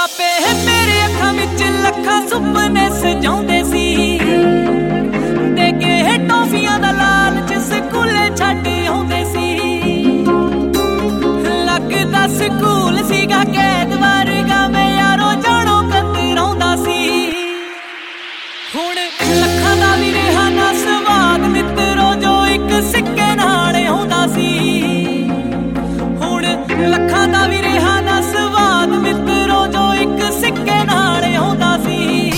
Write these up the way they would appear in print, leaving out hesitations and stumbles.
ਆਪੇ ਮੇਰੇ ਅੱਖਾਂ ਵਿੱਚ ਲੱਖਾਂ ਸੁਪਨੇ ਸਜਾਉਂਦੇ ਸੀ, ਦੇ ਕੇ ਟੌਫੀਆਂ ਦਾ ਲਾਲਚ ਸਕੂਲੇ ਛੱਡ ਆਉਂਦੇ ਸੀ। ਲੱਗਦਾ ਸਕੂਲ ਸੀਗਾ ਕੈਦ ਵਰਗਾ, ਮੈਂ ਯਾਰੋ ਜਾਣੋ ਕਤਰਾਉਂਦਾ ਸੀ। ਹੁਣ ਲੱਖਾਂ ਦਾ ਵੀ ਰਿਹਾ ਨਾ ਸਵਾਦ ਮਿੱਤਰੋ, ਜੋ ਇੱਕ ਸਿੱਕੇ ਨਾਲ ਆਉਂਦਾ ਸੀ। ਹੁਣ ਲੱਖਾਂ ਦਾ ਵੀ ਰਿਹਾ ਨਾ ਸਵਾਦ ਮਿੱਤਰੋ, ਜੋ ਇੱਕ ਸਿੱਕੇ ਨਾਲ ਆਉਂਦਾ ਸੀ।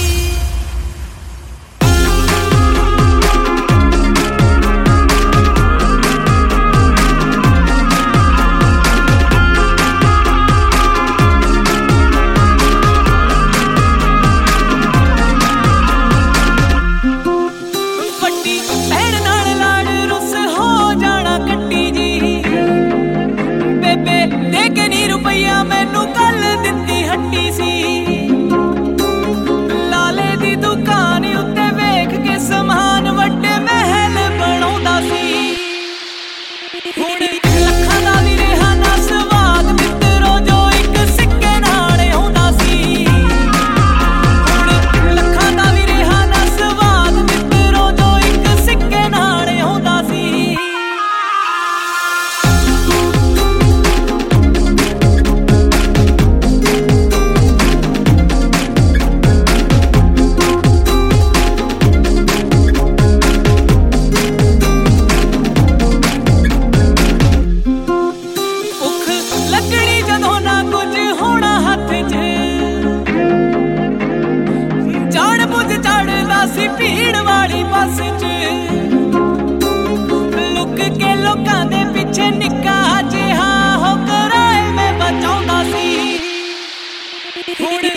ਰੁਪਈਆ ਮੈਨੂੰ ਕੱਲ ਦਿੱਤੀ ਹੱਟੀ ਸੀ, ਲਾਲੇ ਦੀ ਦੁਕਾਨ ਉੱਤੇ ਵੇਖ ਕੇ ਸਮਾਨ ਵੱਡੇ ਮਹਿਲ ਬਣਾਉਂਦਾ ਸੀ। ਹੁਣ ਲੱਖਾਂ ਦਾ ਵੀ ਰਿਹਾ ਨਾ ਸਵਾਦ ਮਿੱਤਰੋ, ਜੋ ਇੱਕ ਸਿੱਕੇ ਨਾਲ ਆਉਂਦਾ ਸੀ। ਹੁਣ ਲੱਖਾਂ ਦਾ ਵੀ ਰਿਹਾ ਨਾ ਸਵਾਦ ਮਿੱਤਰੋ, ਜੋ ਇੱਕ ਸਿੱਕੇ ਨਾਲ ਆਉਂਦਾ ਸੀ। ਭੀੜ ਵਾਲੀ ਬੱਸ 'ਚ ਲੁੱਕ ਕੇ ਲੋਕਾਂ ਦੇ ਪਿੱਛੇ ਨਿੱਕਾ ਜਿਹਾ ਹੋ ਕਿਰਾਏ ਮੈਂ ਬਚਾਉਂਦਾ ਸੀ। ਹੁਣ